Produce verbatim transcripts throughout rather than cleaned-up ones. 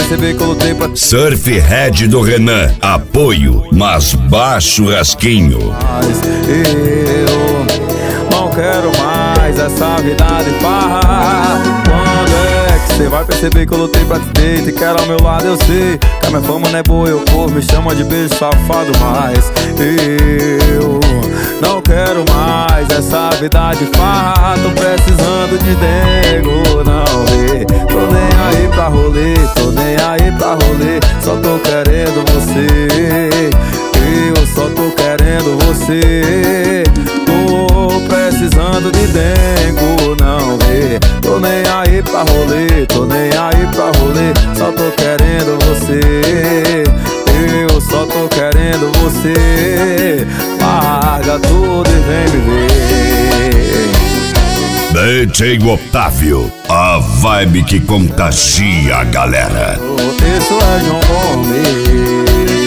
perceber que eu lutei pra... Surf Head do Renan, apoio, mas baixo rasquinho. Mas eu não quero mais essa vida de farra. Quando é que cê vai perceber que eu lutei pra te ter? Te quero ao meu lado, eu sei que a minha fama não é boa, eu povo me chama de beijo safado. Mas eu não quero mais essa vida de farra. Tô precisando de dengo, não vê. Tô nem aí pra rolê, tô nem aí pra rolê. Só tô querendo você, eu só tô querendo você. Tô precisando de dengo, não vê. Tô nem aí pra rolê, tô nem aí pra rolê. Só tô querendo você, eu só tô querendo você. Larga tudo e vem me ver. D J Otávio, a vibe que contagia a galera. Isso é João Gomes.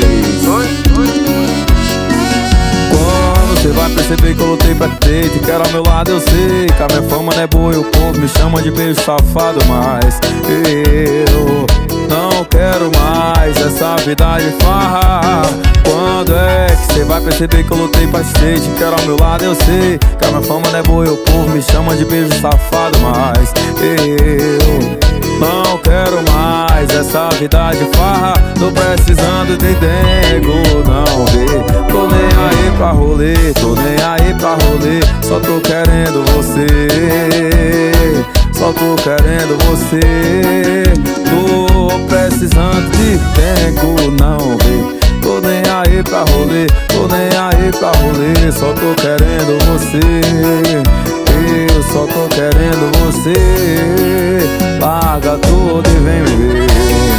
Quando cê vai perceber que eu lutei pra ter? Te quero ao meu lado, eu sei que a minha fama não é boa, o povo me chama de beijo safado. Mas eu não quero mais essa vida de farra. Quando é que cê vai perceber que eu lutei pra ter? Te quero ao meu lado, eu sei que a minha fama não é boa, o povo me chama de beijo safado. Mas eu não quero mais essa vida de farra. Tô precisando de dengo, não vê. Tô nem aí pra rolê, tô nem aí pra rolê. Só tô querendo você, só tô querendo você. Tô precisando de dengo, não vê. Tô nem aí pra rolê, tô nem aí pra rolê. Só tô querendo você, eu só tô querendo você. Larga tudo e vem me ver.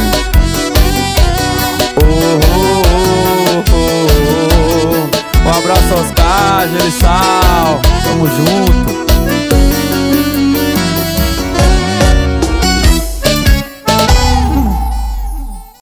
Oh, oh, oh, oh, oh. Um abraço aos Cajos, Sal, tamo junto.